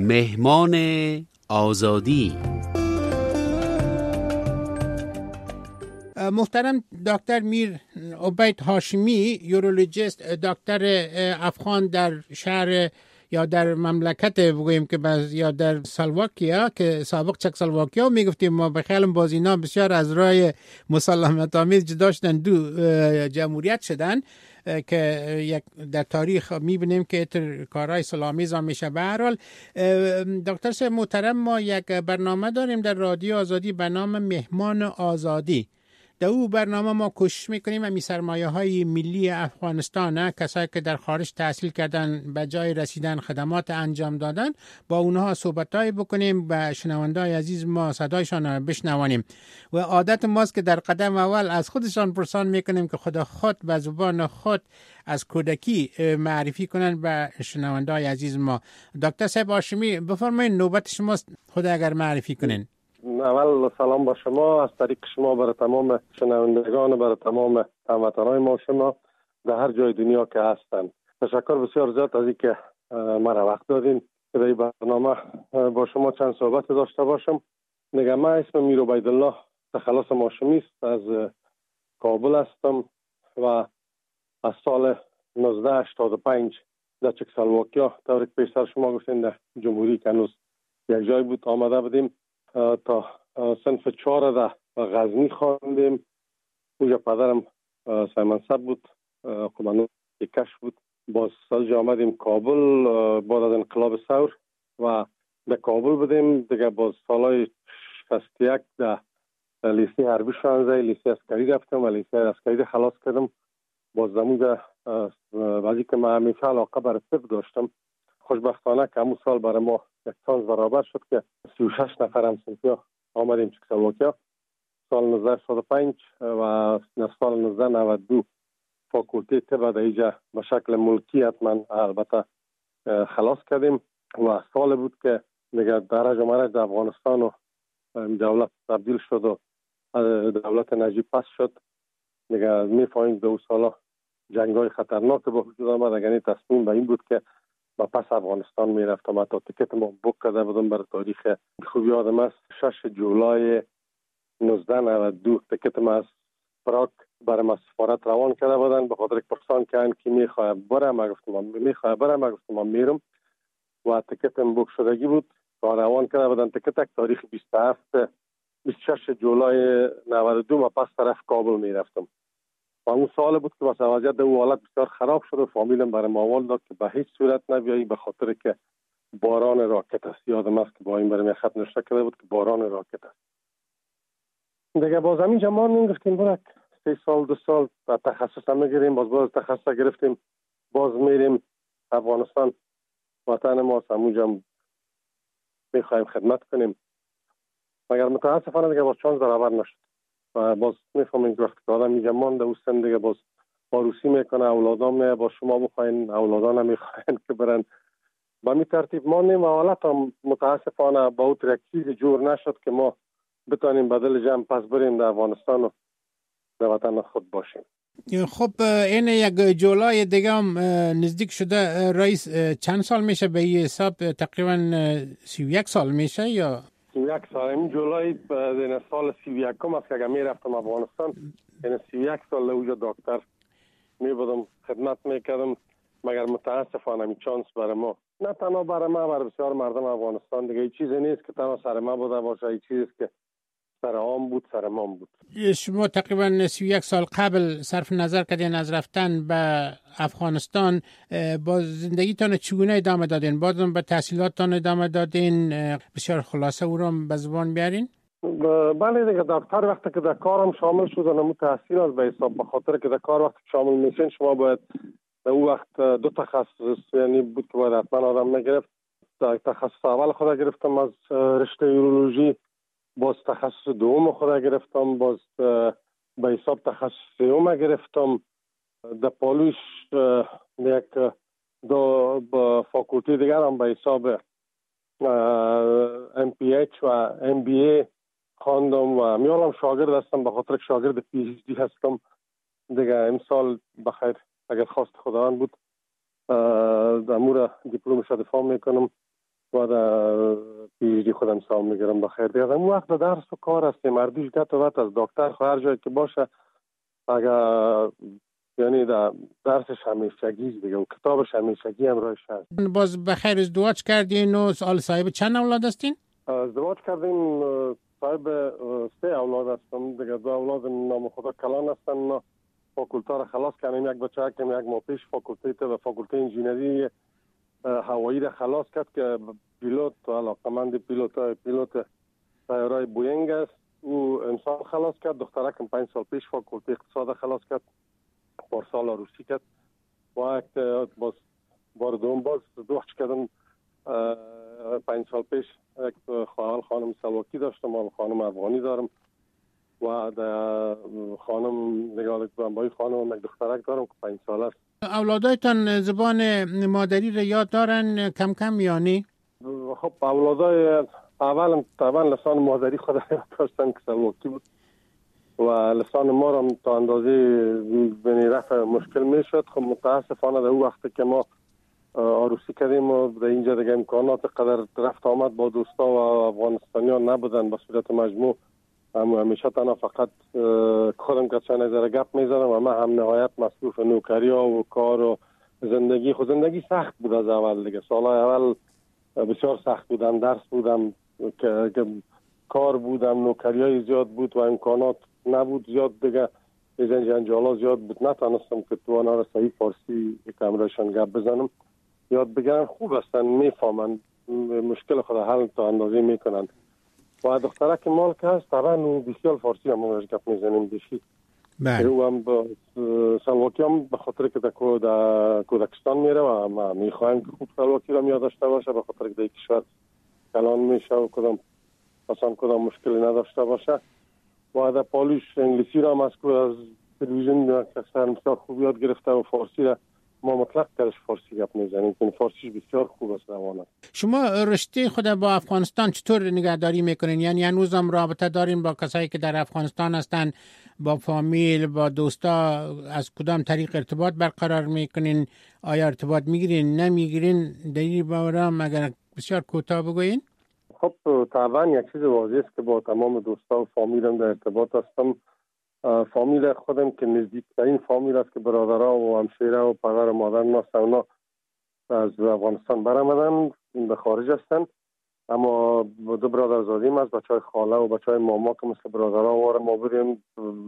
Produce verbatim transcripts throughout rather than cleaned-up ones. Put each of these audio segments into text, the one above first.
مهمان آزادی. محترم دکتر میر عبید هاشمی، یورولوژیست، دکتر افغان در شهر یا در مملکت بگوییم که باز یا در سلواکیا که سابق چکسلواکیا میگفتیم ما، به خیال باز اینا بسیار از راه مسالمت آمیز جدا شدن، دو جمهوریت شدن که یک در تاریخ میبینیم که کارهای سلامیز هم میشه. به هر حال دکتر صاحب محترم، ما یک برنامه داریم در رادیو آزادی به نام مهمان آزادی. در او برنامه ما کوشش میکنیم امی سرمایه های ملی افغانستان، کسایی که در خارج تحصیل کردن به جای رسیدن خدمات انجام دادن، با اونها صحبتایی بکنیم، به شنوندای عزیز ما صدایشان بشنوانیم. و عادت ماست که در قدم اول از خودشان پرسان میکنیم که خدا خود به زبان خود از کودکی معرفی کنن به شنوندای عزیز ما. دکتر صاحب هاشمی بفرمایید، نوبت شماست، خود اگر معرفی کنین. اول سلام با شما از طریق شما برای تمام شنوندگان و برای تمام هموطنان ما شما در هر جای دنیا که هستند. تشکر بسیار زیاد از اینکه مرا وقت دادین که در این برنامه با شما چند صحبت داشته باشم. میگم من اسمم میر عبیدالله تخلص هاشمی است، از کابل هستم و از سال نوزده هشتاد و پنج در چکسلواکیا، طوری که پیشتر شما گفتین در جمهوری که هنوز یک جای بود آمده بودیم تا صنف چهار در غزنی خواندیم. اونجا پدرم سیمنسب بود، قمانو کش بود. باز سال جا آمدیم کابل بعد از انقلاب ثور و در کابل بودیم دیگه. باز سالهای شصت و یک در لیسه حربی شانزده لیسه عسکری رفتم و لیسه عسکری خلاص کردم. باز دمونجا بعضی که من همیشه علاقه برای طب داشتم، خوشبختانه که همون سال برای ما یک چانس برابر شد که سی و شش نفر همسنفی آمدیم چکسلواکیا سال نوزده هشتاد و پنج و سال نوزده نود و دو فاکولته طب در اینجا به شکل ملکی حتما البته خلاص کردیم و سال بود که دیگه درج و مرج در افغانستان و دولت تبدیل شد و دولت نجیب پس شد. دیگه میفهمیم دو سالا جنگ‌های خطرناک به وجود آمد. یعنی تصمیم به این بود که با پس افغانستان میرفتم. حتی تیکت ما بوک کرده بودم برای تاریخ خوب یادم است شش جولای نوزده نود و دو تیکت ما از پراگ برای ما سفارت روان کرده بودن، به خاطر پرسان که کی میخواد برم. ما گفتم میخواد برم، ما گفتم من میرم و تیکتم بوک شدگی بود و روان کرده بودن. تیکت تاریخ بیست و هفت بیست و شش جولای نود و دو ما پس طرف کابل میرفتم. و اون سال بود که واسه وضعیت او حالت بسیار خراب شد و فامیلم برای ماوال داد که به هیچ صورت نبیایی، به خاطر که باران راکت است. یادم است که با این برای خط نشته کرده بود که باران راکت است. دیگه باز همین جمعان میگفتیم برک سه سال دو سال و تخصص هم میگیریم. باز باز تخصص گرفتیم، باز میریم افغانستان، وطن ما است، همونجا میخوایم خدمت کنیم. مگر متاسفانه دیگه باز چانس برابر نشد و باز میفهمیم که وقتی که آدم اینجا مانده او سن دیگه باز آروسی میکنه، اولادان میه با شما بخواین، اولادان هم میخواین که برن. با می ترتیب مانیم و حالت هم متاسفانه با او ترکیز جور نشد که ما بتانیم بدل جمع پس بریم در افغانستان و در وطن خود باشیم. خب این یک جولای دیگه هم نزدیک شده. رئیس چند سال میشه به این حساب؟ تقریبا سی و یک سال میشه یا سی و یک سال. این جولای در سال سی و یکم است که اگر میرفتم افغانستان. یعنی سی و یک سال اوجا دکتر میبودم، خدمت میکردم. مگر متاسفانه می چانس برای ما، نه تنها برای ما، برای بسیار مردم افغانستان دیگه این چیزی نیست که تنها سر ما بوده باشه. این چیزی که سر عام بود، سر ما بود. شما تقریبا سی و یک سال قبل صرف نظر کردین از رفتن به افغانستان، با زندگیتان چگونه ادامه دادین؟ بازم به تحصیلاتتان ادامه دادین؟ بسیار خلاصه او را به زبان بیارین. بله دیگه، دکتر وقتی که در کارم شامل شد نمو تحصیل از به حساب، به خاطر که در کار وقتی شامل میشین شما باید در اون وقت دو تخصص یعنی بود که باید حتما آدم میگرفت. تخصص اول خود گرفتم از رشته یورولوژی، باز تخصص دوم خود گرفتم، باز به حساب تخصص سوم گرفتم. در پالوش یک دو فاکولتی دیگر هم به حساب ام پی اچ و ام بی ای خواندم و میالم شاگرد هستم، به خاطر که شاگرد پی اچ دی هستم دیگه. امسال بخیر اگر خواست خداوند بود در امور دیپلمش دفاع میکنم و در پیشدی خودم سام میگیرم بخیر دیگه. اون وقت درس و کار است، مردوش گت و وقت از دکتر هر جایی که باشه اگر یعنی در درسش همیشگی دیگه و کتابش همیشگی هم روش هست. باز بخیر ازدواج کردین و سال صاحب چند اولاد هستین؟ ازدواج کردیم، صاحب سه اولاد هستم دیگه. دو اولاد نام خدا کلان هستن، فاکولته را خلاص کردیم. یک بچه که یک ماه پیش فاکولته و فاکولته انجینری هوایی را خلاص کرد که پیلوت و علاقمند پیلوت پیلوت طیاره بوینگ است. او امسال خلاص کرد. دخترکم پنج سال پیش فاکولته اقتصاد خلاص کرد، پارسال روسی کرد. و یک باز بار دوم باز ازدواج کردم پنج سال پیش. یک خواهر خانم سلواکی داشتم و خانم افغانی دارم و در خانم نگاه کنم با خانم یک دخترک دارم که پنج سال است. اولادایتان زبان مادری را یاد دارن کم کم یعنی؟ خب اولادای اول طبعا لسان مادری خود یاد داشتن که سلواکی بود و لسان ما را تا اندازه بین رفع مشکل می شد. خب متاسفانه در اون وقت که ما عروسی کردیم و در اینجا دیگه امکانات قدر رفت آمد با دوستا و افغانستانیان نبودن به صورت مجموع. هم همیشه تنها فقط خودم که چند نظر گپ میزنم و من هم نهایت مصروف نوکری ها و کار و زندگی. خود زندگی سخت بود از اول دیگه. سالهای اول بسیار سخت بودم، درس بودم که کار بودم، نوکری های زیاد بود و امکانات نبود زیاد دیگه، از جنجالا زیاد بود. نتانستم که تو آنها را صحیح فارسی کمرشان گپ بزنم. یاد بگیرن خوب هستن، میفهمن مشکل خود حل تا اندازه میکنن. و دختره که مال که هست طبعا بسیار فارسی هم روش گپ میزنیم بشید. بله. او هم با سلواکی هم به خاطر که در کودکستان میره و ما میخوایم که خوب سلواکی را یاد داشته باشه، به خاطر که در کشور کلان میشه و کدام اصلا کدام مشکلی نداشته باشه. و در پالوش انگلیسی را هم از تلویزیون کسر بسیار خوب یاد گرفته و فارسی را ما مطلق درش فارسی گپ میزنیم که فارسیش بسیار خوب است روانه. شما رشته خود با افغانستان چطور نگهداری میکنین؟ یعنی هنوز هم رابطه دارین با کسایی که در افغانستان هستن، با فامیل، با دوستا؟ از کدام طریق ارتباط برقرار میکنین؟ آیا ارتباط میگیرین نمیگیرین؟ دلیل بارم اگر بسیار کوتاه بگوین. خب طبعا یک چیز واضح است که با تمام دوستا و فامیلم در ارتباط هستم. فامیل خودم که نزدیکترین فامیل است که برادرها و همسایه و پدر و مادر ما اونا از افغانستان برآمدن به خارج هستن، اما دو برادرزادیم از بچهای خاله و بچهای ماما که مثل برادرها واره ما بریم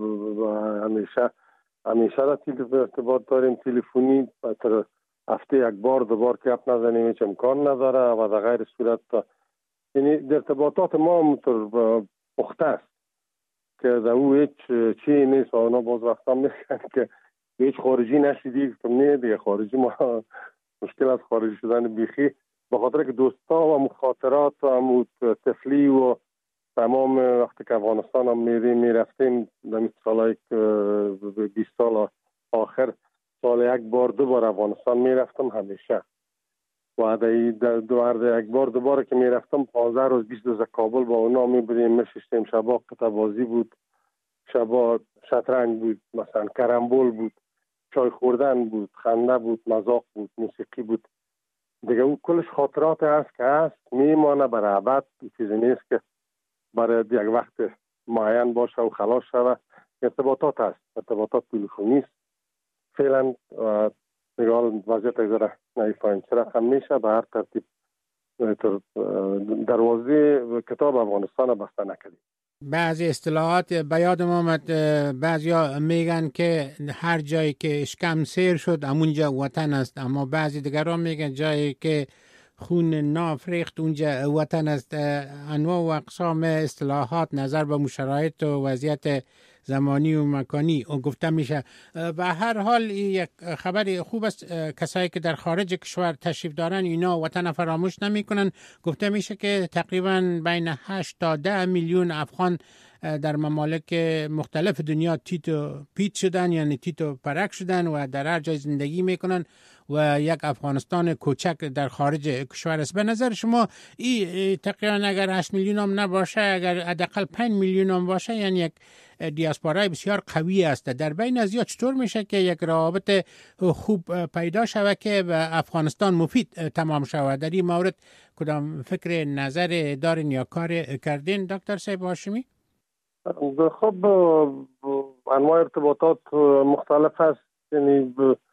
همیشه همیشه را ارتباط داریم تلفنی. تر هفته یک بار دو بار که اپ نزنیم هیچ امکان نداره و در غیر صورت یعنی ارتباطات ما همونطور پخته است که در او هیچ چی نیست و اونا باز وقتا میگن که هیچ خارجی نشیدی. که نه دیگه خارجی ما مشکل از خارجی شدن بیخی به خاطر که دوستا و مخاطرات و طفلی و تمام وقتی که افغانستان هم میریم میرفتیم در سالهای بیست سال آخر سال یک بار دو بار افغانستان میرفتم همیشه و در دو هر یک بار دو بار که میرفتم پانزده روز بیست روز کابل با اونا میبریم میشستیم. شبا قطع‌بازی بود، شبا شطرنج بود، مثلا کرمبول بود، چای خوردن بود، خنده بود، مذاق بود، موسیقی بود دیگه. اون کلش خاطرات هست که هست میمانه برای ابد. چیزی نیست که برای یک وقت معین باشه و خلاص شوه. ارتباطات هست، ارتباطات تلفنی است فعلا. نگاه وضعیت اگذاره نایفایم چه رقم میشه به هر ترتیب دروازه کتاب افغانستان بسته نکردیم. بعضی اصطلاحات به یادم آمد، بعضیا میگن که هر جایی که اشکم سیر شد همونجا وطن است، اما بعضی دیگران میگن جایی که خون ناف ریخت اونجا وطن است. انواع و اقسام اصطلاحات نظر به مشرایط و وضعیت زمانی و مکانی گفته میشه. به هر حال یک خبر خوب است، کسایی که در خارج کشور تشریف دارن اینا وطن فراموش نمی کنن. گفته میشه که تقریبا بین هشت تا ده میلیون افغان در ممالک مختلف دنیا تیت و پیت شدن، یعنی تیت و پرک شدن و در هر جای زندگی میکنن و یک افغانستان کوچک در خارج کشور است. به نظر شما این تقریبا اگر هشت میلیون هم نباشه، اگر حداقل پنج میلیون هم باشه، یعنی یک دیاسپورای بسیار قوی است. در بین از یا چطور میشه که یک روابط خوب پیدا شود که به افغانستان مفید تمام شود؟ در این مورد کدام فکر نظر دارین یا کار کردین دکتر صاحب هاشمی؟ خب انواع ارتباطات مختلف هست، یعنی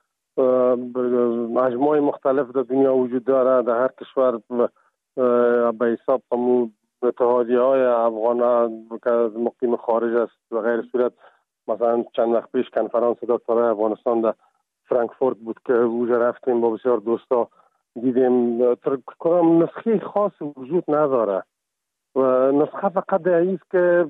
مجموعه مختلف در دنیا وجود داره. در هر کشور به حساب همون اتحادیه های افغان که مقیم خارج است و غیر صورت. مثلا چند وقت پیش کنفرانس دکترای افغانستان در فرانکفورت بود که اونجا رفتیم با بسیار دوستا دیدیم. کدام نسخه خاص وجود نداره و نسخه فقط دعیه است که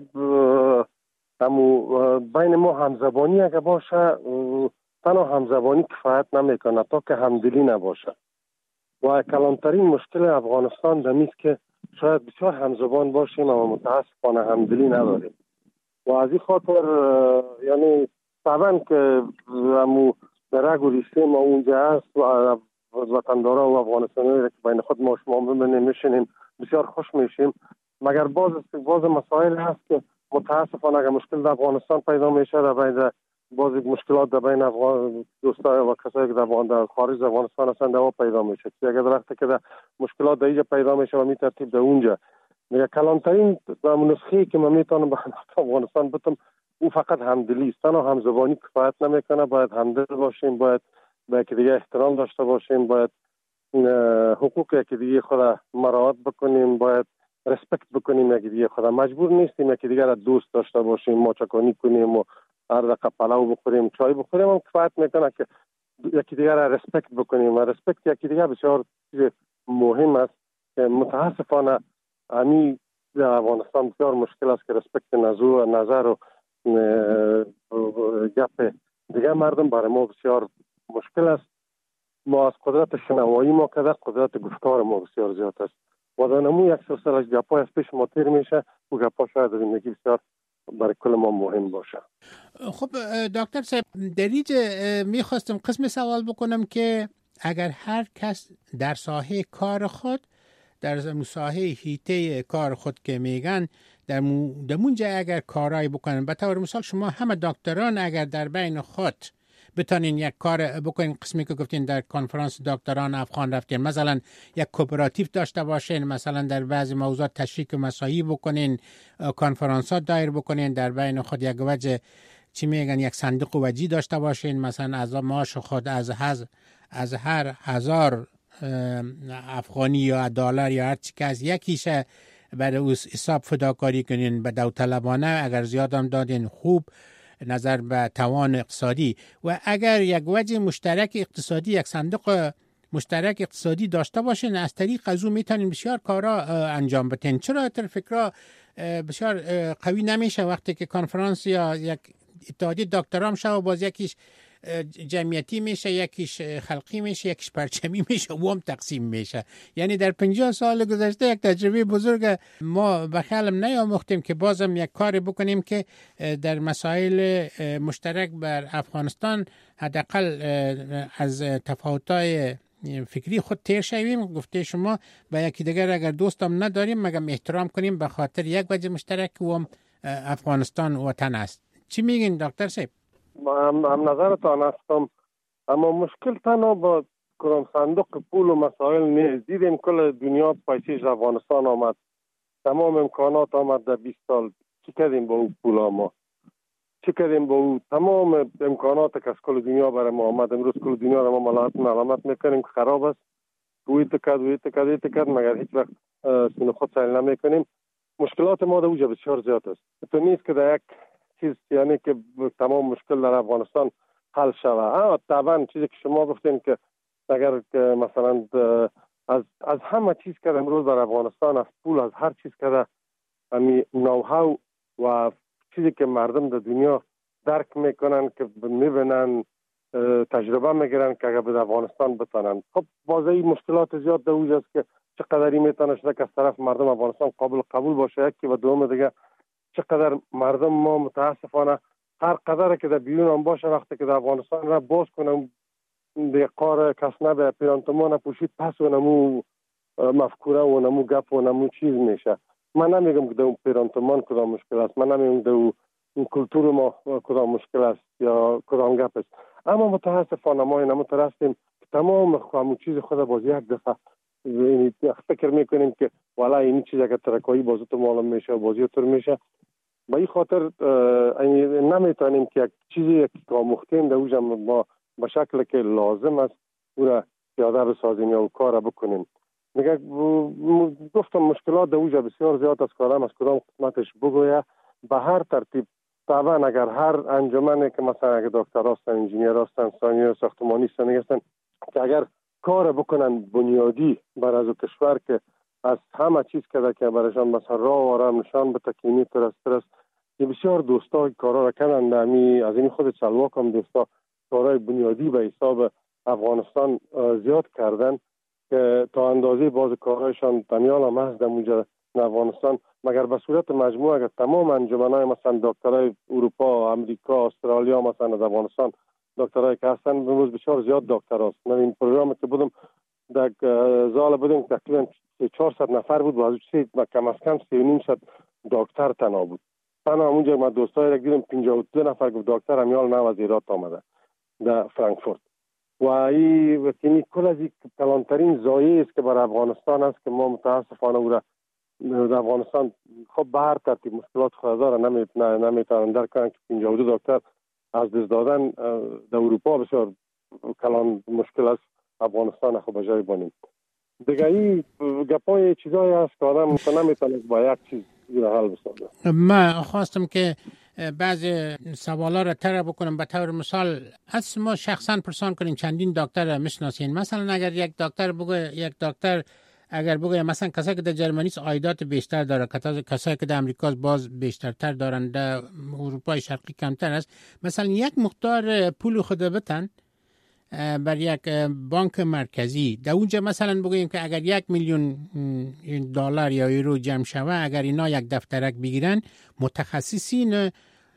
همو بین ما همزبانی اگه باشه، تنها همزبانی کفایت نمیکنه تا که همدلی نباشه. و کلانترین مشکل افغانستان دمیست که شاید بسیار همزبان باشیم اما متاسفانه همدلی نداریم و از این خاطر یعنی طبعا که همو درک و ریشه ما اونجا هست و وطندارا و افغانستانی را که بین خود ما شما ببینیم میشینیم بسیار خوش میشیم، مگر باز باز مسائل هست که متاسفانه اگر مشکل در افغانستان پیدا میشه در بین باز مشکلات در بین افغان دوستا و کسایی که در خارج افغانستان هستند دوا پیدا میشه. اگر وقتی که در مشکلات در اینجا پیدا میشه و می ترتیب در اونجا میگه کلانترین نسخه‌ای که من میتونم به افغانستان بتم او فقط همدلی است. تنها همزبانی کفایت نمیکنه، باید همدل باشیم، باید به یکی دیگه احترام داشته باشیم، باید حقوق یکی دیگه خود مراعات بکنیم، باید رسپکت بکنیم یکی دیگه خود. مجبور نیستیم یکی دیگه را دوست داشته باشیم، ماچکانی کنیم و هر دقیقه پلاو بخوریم چای بخوریم هم کفایت میکنه که یکی دیگه را رسپکت بکنیم و رسپکت یکی دیگه بسیار مهم است که متاسفانه همی در افغانستان بسیار مشکل است که رسپکت نظر و گپ دیگه مردم برای ما بسیار مشکل است. ما از قدرت شنوایی ما که قدرت گفتار ما بسیار زیاد است و در نمو یک سلسله گپای از پیش ما تیر میشه و گپا شاید در زندگی بسیار برای کل ما مهم باشه. خب دکتر صاحب در اینجا میخواستم قسم سوال بکنم که اگر هر کس در ساحه کار خود در ساحه هیته کار خود که میگن در مونجا اگر کارایی بکنن، به طور مثال شما همه دکتران اگر در بین خود بتونین یک کار بکنین، قسمی که گفتین در کنفرانس دکتران افغان رفتین، مثلا یک کوپراتیو داشته باشین، مثلا در بعضی موضوعات تشریک مساعی بکنین، کنفرانسات دایر بکنین، در بین خود یک وجه چی میگن یک صندوق وجی داشته باشین، مثلا از معاش خود از هز از هر هزار افغانی یا دلار یا هر چی که از یکیشه برای اوس حساب فداکاری کنین به داوطلبانه، اگر زیادم دادین خوب نظر به توان اقتصادی. و اگر یک وجه مشترک اقتصادی، یک صندوق مشترک اقتصادی داشته باشین، از طریق از اون میتونین بسیار کارا انجام بدین. چرا تر فکرها بسیار قوی نمیشه وقتی که کنفرانس یا یک اتحادیه دکترام شه و باز یکیش جمعیتی میشه، یکیش خلقی میشه، یکیش پرچمی میشه و هم تقسیم میشه. یعنی در پنجاه سال گذشته یک تجربه بزرگ ما به خیالم نیاموختیم که بازم یک کاری بکنیم که در مسائل مشترک بر افغانستان حداقل از تفاوت‌های فکری خود تیر شویم. گفته شما با یکی دیگر اگر دوستم نداریم مگم احترام کنیم به خاطر یک وجه مشترک و هم افغانستان وطن است. چی میگین دکتر صاحب؟ هم, هم نظرتان هستم، اما مشکل تنها با کدام صندوق پول و مسائل نیست. دیدیم کل دنیا پیشیش افغانستان آمد، تمام امکانات آمد در بیست سال. چی کردیم با اون پول ما؟ چی کردیم با اون تمام امکانات که از کل دنیا برای ما آمد؟ امروز کل دنیا را ما ملامت ملامت میکنیم که خراب است، وی تکد وی تکد وی تکد، مگر هیچ وقت سینو خود سیل نمیکنیم. مشکلات ما در اوجا بسیار زیاد است. تو نیست که در یک چیز یعنی که تمام مشکل در افغانستان حل شود. طبعا چیزی که شما گفتین که اگر که مثلا از از همه چیز که امروز در افغانستان، از پول، از هر چیز که همین نوهاو و چیزی که مردم در دنیا درک میکنن که میبینن تجربه میگیرن که اگر به افغانستان بتانن، خب بازی مشکلات زیاد در اوجاست که چقدری میتونه شده که از طرف مردم افغانستان قابل قبول باشه یکی و دوم دیگه چقدر مردم ما متاسفانه هر قدر که در بیرون هم باشه وقتی که در افغانستان را باز کنم دیگه قار کسنه به پیرانتمان پوشید پس و نمو مفکوره و نمو گپ و نمو چیز میشه. من نمیگم که در اون پیرانتمان کدام مشکل است، من نمیگم در اون کلتور ما کدام مشکل است یا کدام گپ است، اما متاسفانه ما این همون هستیم که تمام همون چیز خود باز یک دفعه فکر میکنیم که والا این چیز اگر ترکایی بازو تو معلوم میشه و بازی طور میشه. به این خاطر نمیتونیم که یک چیزی که آموختیم در اوجه ما به شکل که لازم است او را پیاده بسازیم یا کار بکنیم. میگه گفتم مشکلات در اوجه بسیار زیاد است، کارم از کدام قسمتش بگویه به هر ترتیب. طبعا اگر هر انجمنی که مثلا اگر دکتر هستن، انجینیر هستن، سانیور ساختمانی هستن که اگر کار بکنن بنیادی بر از کشور که از همه چیز که که برایشان مثلا راه و آرام نشان به تکینی تر است تر است که بسیار دوستا کارا را کردن امی از این خود سلواک هم دوستا کارهای بنیادی به حساب افغانستان زیاد کردن که تا اندازه باز کارهایشان دنیال هم هست در اونجا افغانستان، مگر به صورت مجموعه اگر تمام انجمنهای مثلا دکترای اروپا، امریکا، استرالیا مثلا از افغانستان دکترای که هستن امروز بسیار زیاد دکتر هست. من این پروگرامی که بودم در زال بودیم تقریبا چهارصد نفر بود و از سی کم از کم سی و نیم صد دکتر تنها بود. تنها اونجا ما دوستای را دیدم پنجاه و دو نفر گفت دکتر امیال نه از ایران آمده در فرانکفورت و این وقتی کل از این کلانترین زایه است که بر افغانستان است که ما متاسفانه او را در افغانستان خب به هر ترتیب مشکلات خود داره نمیتونن درک کنن که پنجاه و دو دکتر از دست دادن در اروپا بسیار کلان مشکل است، افغانستان خب بجای بانیم دیگه. این گپای چیزایی هست که آدم نمیتونه با یک چیز را حل بسازه. من خواستم که بعض سوالا را طرح بکنم. به طور مثال از ما شخصا پرسان کنیم چندین دکتر میشناسین، مثلا اگر یک دکتر بگه یک دکتر اگر بگه مثلا کسایی که در جرمنی عایدات بیشتر داره، کسایی که در امریکا باز بیشترتر دارن، در اروپای شرقی کمتر است، مثلا یک مقدار پول خود بتن بر یک بانک مرکزی در اونجا مثلا بگوییم که اگر یک میلیون دلار یا یورو جمع شوه، اگر اینا یک دفترک بگیرن متخصصین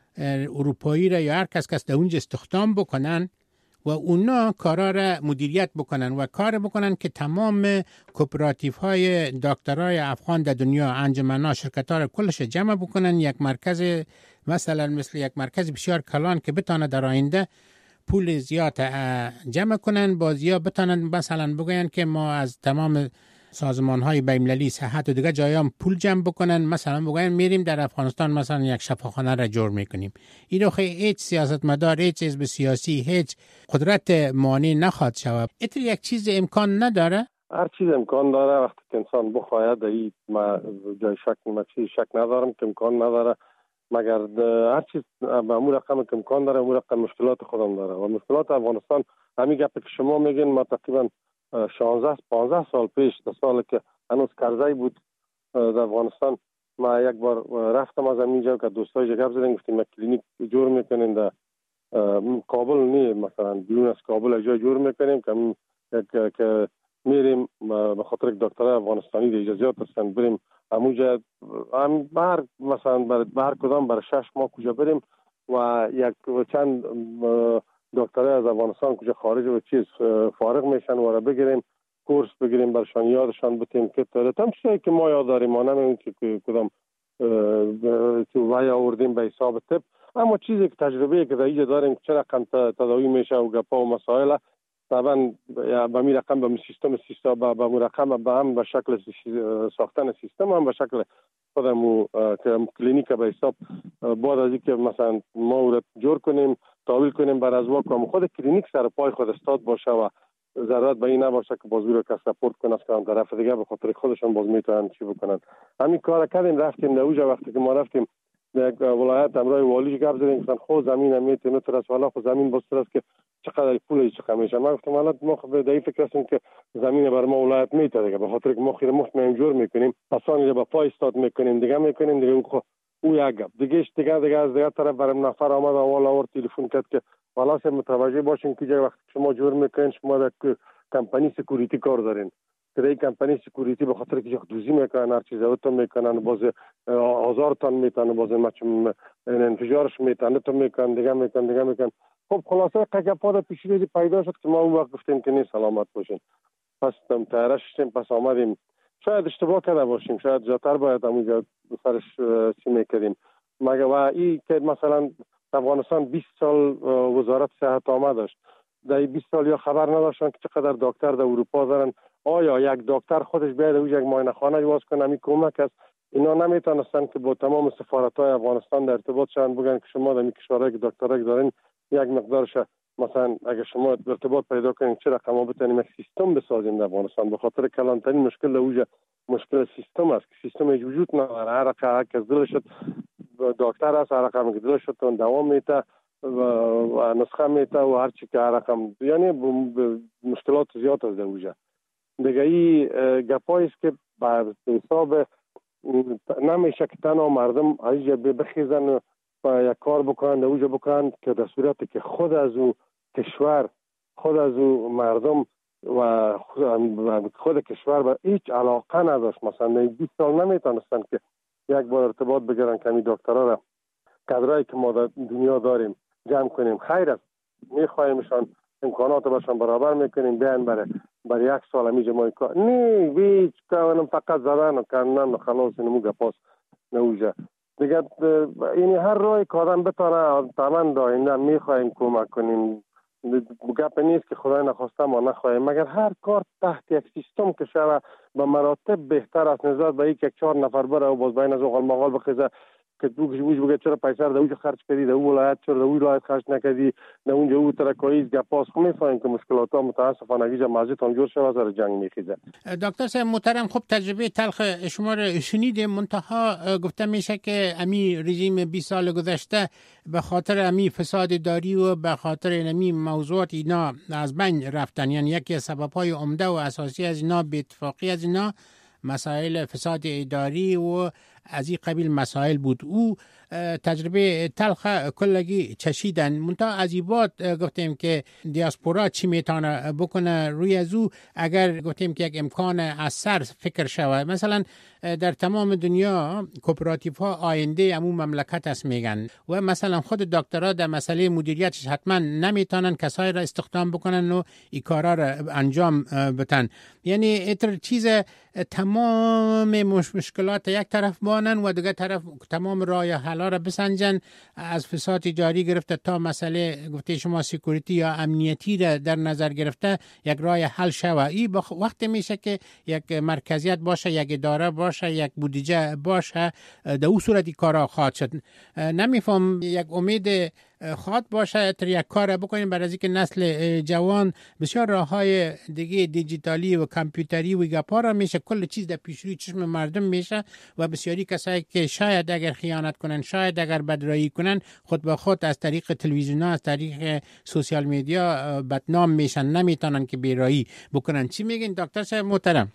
اروپایی را یا هر کس کس در اونجا استخدام بکنن و اونا کارا را مدیریت بکنن و کار بکنن که تمام کوپراتیف های دکترای افغان در دنیا، انجمن‌ها، شرکت‌ها را کلش جمع بکنن یک مرکز، مثلا مثل یک مرکز بسیار کلان که بتانه در آینده پول زیاد جمع کنن، بازیا بتانن مثلا بگوین که ما از تمام سازمان های بین‌المللی صحت و دیگه جایام پول جمع بکنن، مثلا بگوین میریم در افغانستان مثلا یک شفاخانه را جور میکنیم. این رو هیچ سیاستمدار، هیچ حزب سیاسی، هیچ قدرت مانع نخواد شود. اتر یک چیز امکان نداره؟ هر چیز امکان داره وقتی که انسان بخواهد. این ما جای شک ما چیز شک ندارم که امکان نداره، مگر هر چیز به امور رقم که امکان داره امور رقم مشکلات خودم داره و مشکلات افغانستان همین گپ که شما میگین. ما تقریبا شانزده پانزده سال پیش تا سال که هنوز کرزی بود در افغانستان، ما یک بار رفتم از همینجا که دوستای جگب زدن گفتیم ما کلینیک جور میکنیم در کابل، نه مثلا بیرون از کابل جای جور میکنیم که که میریم به خاطر دکترای افغانستانی در اجازهات هستن بریم همونجا هم بر مثلا بر کدام بر شش ماه کجا بریم و یک چند دکترای از افغانستان کجا خارج و چیز فارغ میشن و را بگیریم کورس بگیریم برشان یادشان بتیم که تام چیزی که ما یاد داریم ما نمیدونیم که کدام تو وای آوردیم به حساب طب، اما چیزی که تجربه که در اینجا داریم چه رقم تداوی میشه و گپا و مسائل طبعا به می رقم به سیستم سیستم به به رقم به هم به شکل ساختن سیستم هم به شکل خودمو که کلینیک به حساب بعد از اینکه مثلا ما اون جور کنیم تحویل کنیم بر از واقع خود کلینیک سر پای خود استاد باشه و ضرورت به این نباشه که بازو رو که سپورت کنه از کام طرف دیگه به خاطر خودشون باز میتونن چی بکنن. همین کارا کردیم رفتیم در اوجا وقتی که ما رفتیم یک ولایت امرای والیش گپ زدیم گفتن خو زمین میته متر است والا خو زمین بستر است که چقدر پول چه میشه. ما گفتم حالا ما خب در این فکر هستیم که زمین بر ما ولایت میته دیگه به خاطر که ما خیر مخت میم جور میکنیم پسانی با پای استاد میکنیم دیگه میکنیم دیگه خو او یک گپ دیگه دیگه دیگه از دیگه طرف برام نفر آمد اول اور تلفن کرد که والا سه متوجه باشین که وقت شما جور میکنین شما در کمپانی سکیوریتی کار دارین که کمپانی سکیوریتی به خاطر که دوزی میکنن، هر چیز اوتون میکنن، باز آزارتان میتن، باز مچم انفجارش میتن، تو میکنن دیگه میکنن دیگه میکنن. خب خلاصه قگپا پیشروی پیدا شد که ما اون وقت گفتیم که نیست سلامت باشین. پس تم تیارش شدیم، پس آمدیم. شاید اشتباه کرده باشیم، شاید جاتر باید همونجا سرش سی میکردیم. مگه و این که مثلا افغانستان بیست سال وزارت صحت آمد داشت، در بیست سال یا خبر نداشتن که چقدر دکتر در اروپا دارن. آیا یک دکتر خودش بیاد و یک معاینه خانه باز کنه؟ می کمک است. اینا نمیتونستن که با تمام سفارت‌های افغانستان در ارتباط شدن، بگن که شما در این کشورهای که دکترای دارین یک مقدارش مثلا اگه شما ارتباط پیدا کنین چه رقم بتونیم یک سیستم بسازیم در افغانستان. به خاطر کلانترین مشکل اوجه مشکل سیستم است که سیستم هیچ وجود نداره. هر رقم که دلش دکتر است، هر رقم که دلش تون دوام میته و نسخه میته و هر چی که هر رقم، یعنی مشکلات زیاد از اوجه دیگه. ای گپایی است که بر حساب نمیشه که تنها مردم ایجا بخیزن و یک کار بکنن اوجا بکنن که در صورتی که خود از او کشور، خود از او مردم و خود کشور به هیچ علاقه نداشت. مثلا بیست سال نمیتونستن که یک بار ارتباط بگیرن که این دکترها را کادرایی که ما در دنیا داریم جمع کنیم. خیر است، میخوایمشان امکانات باشن برابر میکنیم، بیان برای برای یک سال همیشه ما کار نه هیچ کارم فقط زدن و کردن و خلاص نمو گپاس نوجه دیگه. این هر راهی که آدم بتونه تمام داینده میخوایم کمک کنیم. گپ نیست که خدای نخواسته ما نخواهیم، مگر هر کار تحت یک سیستم که شود به مراتب بهتر است نسبت به اینکه چهار نفر بره و باز بین از اوغال مغال بخیزه که تو که بوش بگه چرا پیسه رو دوجه خرج کردی، در اون ولایت چرا در اون ولایت خرج نکردی، در اونجا او ترکاییز گپاس. خب میفهمیم که مشکلات ها متاسفانه اگه مازیتون جور شده سر جنگ میخیزه. دکتر صاحب محترم، خب تجربه تلخ شما رو شنیدیم، منتها گفته میشه که امی رژیم بیست سال گذشته به خاطر امی فساد داری و به خاطر امی موضوعات اینا از بین رفتن. یعنی یکی از سبب‌های عمده و اساسی از اینا به اتفاقی از اینا مسائل فساد اداری و از این قبیل مسائل بود. او تجربه تلخ کلگی چشیدن، منتها از این بعد گفتیم که دیاسپورا چی میتونه بکنه روی از او اگر گفتیم که یک امکان از سر فکر شود. مثلا در تمام دنیا کوپراتیو ها آینده امون مملکت است میگن و مثلا خود دکترها در مسئله مدیریتش حتما نمیتونن کسای را استخدام بکنن و این کارا را انجام بدن. یعنی ایتر چیز تمام مش مشکلات یک طرف بانن و دیگه طرف تمام راه حلا را بسنجن، از فساد جاری گرفته تا مسئله گفته شما سکیوریتی یا امنیتی را در نظر گرفته یک راه حل شوه. این وقت میشه که یک مرکزیت باشه، یک اداره باشه، یک بودجه باشه، در اون صورتی کارا خواهد شد. نمیفهم یک امید خواد باشه تر یک کار بکنیم برای اینکه نسل جوان بسیار راههای دیگه دیجیتالی و کامپیوتری و گپا را میشه کل چیز در پیش روی چشم مردم میشه و بسیاری کسایی که شاید اگر خیانت کنن، شاید اگر بدرایی کنن، خود به خود از طریق تلویزیون ها، از طریق سوشال میدیا بدنام میشن، نمیتونن که بیرایی بکنن. چی میگین دکتر صاحب محترم؟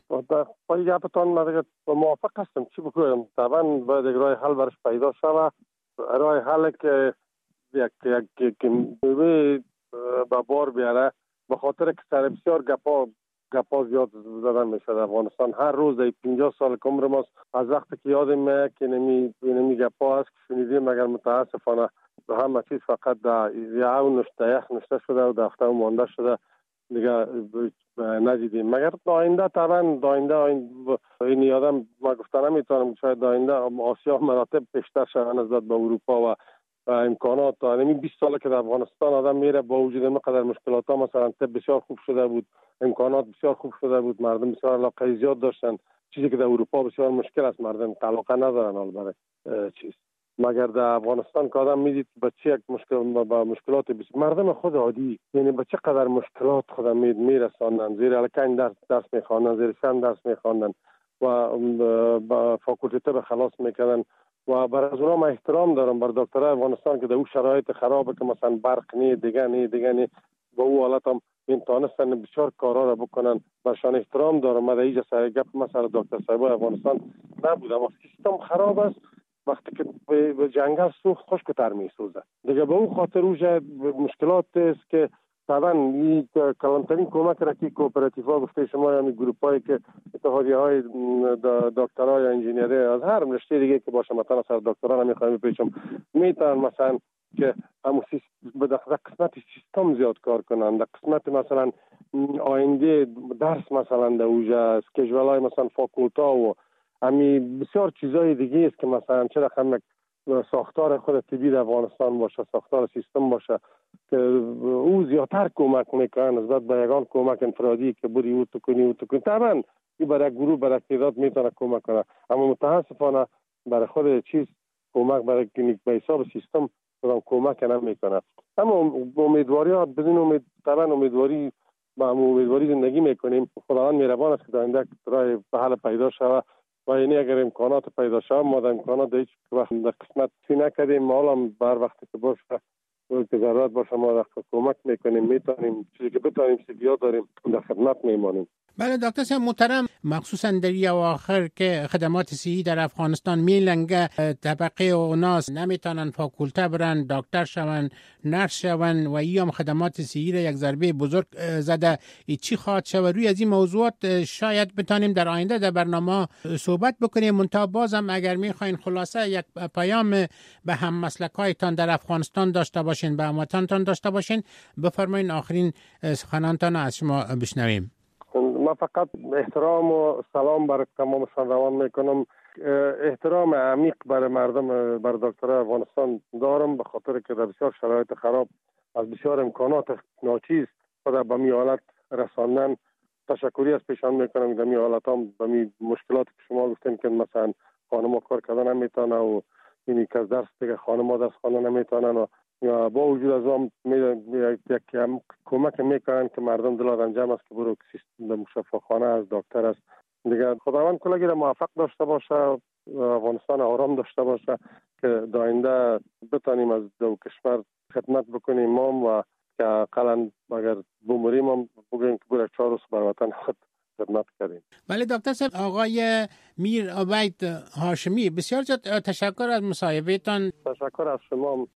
با این گپتان من موافق هستم. چی بکنم؟ طبعا باید یک راه حل برش پیدا شود. راه حل که یک یک که به بار بیاره، به خاطر که سر بسیار گپا گپا زیاد زدن میشه در افغانستان. هر روز در پنجاه سال که عمر ماست از وقتی که یادم میاد که نمی نمی گپا هست که شنیدیم، مگر متاسفانه همه چیز فقط در یا نشته یخ نشته شده و دفتر مانده شده دیگه ندیدیم. مگر داینده طبعا داینده این یادم ما گفتن نمیتونم شاید داینده آسیا مراتب بیشتر شوند نسبت به اروپا و امکانات. همین بیست ساله که در افغانستان آدم میره با وجود اینقدر مشکلات ها، مثلا طب بسیار خوب شده بود، امکانات بسیار خوب شده بود، مردم بسیار علاقه زیاد داشتن، چیزی که در اروپا بسیار مشکل است، مردم علاقه ندارن البته چیز. مگر در افغانستان که آدم میدید به چه یک مشکل با مشکلات بس مردم خود عادی، یعنی به چه قدر مشکلات خود مید میرساندن، زیر الکن درس درس میخواندن، زیر سن درس میخواندن و با فاکولته به خلاص میکردن. و برای از اونا من احترام دارم بر دکترای افغانستان که در اون شرایط خرابه که مثلا برق نی دیگه نی دیگه نی با اون حالت هم این تانستن بسیار کارا را بکنن. برشان احترام دارم. من در اینجا سر گپ مثلا دکتر صاحبای افغانستان نبودم و سیستم خراب است. وقتی که به جنگل سوخت خشک‌تر میسوزه دیگه. به اون خاطر اوجه مشکلات است که طبعا این کلانترین کمک را که کوپراتیف ها گفته شما یا گروپ هایی که اتحادیه های دکترا یا انجینیری از هر رشته دیگه که باشه، مثلا سر دکترا نمیخوایم بپیچم، میتونن مثلا که همون در قسمت سیستم زیاد کار کنن، در قسمت مثلا آینده درس مثلا در اوجه اسکیجول های مثلا فاکولتا و همی بسیار چیزای دیگه است که مثلا چه رقم ساختار خود طبی در افغانستان باشه، ساختار سیستم باشه که او زیادتر کمک میکنه نسبت به یگان کمک انفرادی که بری او تو کنی او تو کنی. طبعا این برای گروه برای تعداد میتونه کمک کنه، اما متاسفانه برای خود چیز کمک برای کلینیک به حساب سیستم کدام کمک نمیکنه. اما امیدواری ها بدون امید، طبعا امیدواری با امیدواری زندگی میکنیم. خداوند مهربان است که در آینده راه به حل پیدا شود و یعنی اگر امکانات پیدا شود ما در امکانات در هیچ وقت در قسمت سی نکردیم، ما هم بر وقتی که باشه که ضرورت باشه ما در کمک میکنیم، میتونیم چیزی که بتونیم سیدیا داریم در خدمت میمانیم. بله دکتر صاحب محترم، مخصوصا در این اواخر که خدمات صحی در افغانستان میلنگه، طبقه اوناس نمیتونن فاکولته برن، دکتر شون، نرس شون و ای هم خدمات صحی را یک ضربه بزرگ زده. ای چی خواهد شود؟ روی از این موضوعات شاید بتانیم در آینده در برنامه صحبت بکنیم. منتها بازم اگر میخواین خلاصه یک پیام به هم مسلکایتان در افغانستان داشته باشین، به هموطنتان داشته باشین، بفرمایین آخرین سخنانتان از شما بشنویم. ما فقط احترام و سلام برای تمامشان روان میکنم. احترام عمیق برای مردم، برای دکترای افغانستان دارم، به خاطر که در بسیار شرایط خراب از بسیار امکانات ناچیز خود به می حالت رساندن. تشکری از پیشان میکنم در می حالت هم به می مشکلات که شما گفتین که مثلا خانم کار کردن نمیتونه و اینی که از درس دیگه خانم درس خواندن نمیتونن و یا با وجود از آن یک کمک میکنن که مردم دلار انجام است که برو سیستم شفاخانه از دکتر است دیگه. خداوند کلگی را موفق داشته باشه، افغانستان آرام داشته باشه که در آینده بتانیم از دو کشور خدمت بکنیم ما و که اقلا اگر بمریم هم بگویم که برای چهار روز بر وطن خود خدمت کردیم. بله دکتر صاحب، آقای میر عبید هاشمی، بسیار زیاد تشکر از مصاحبهتان. تشکر از شما.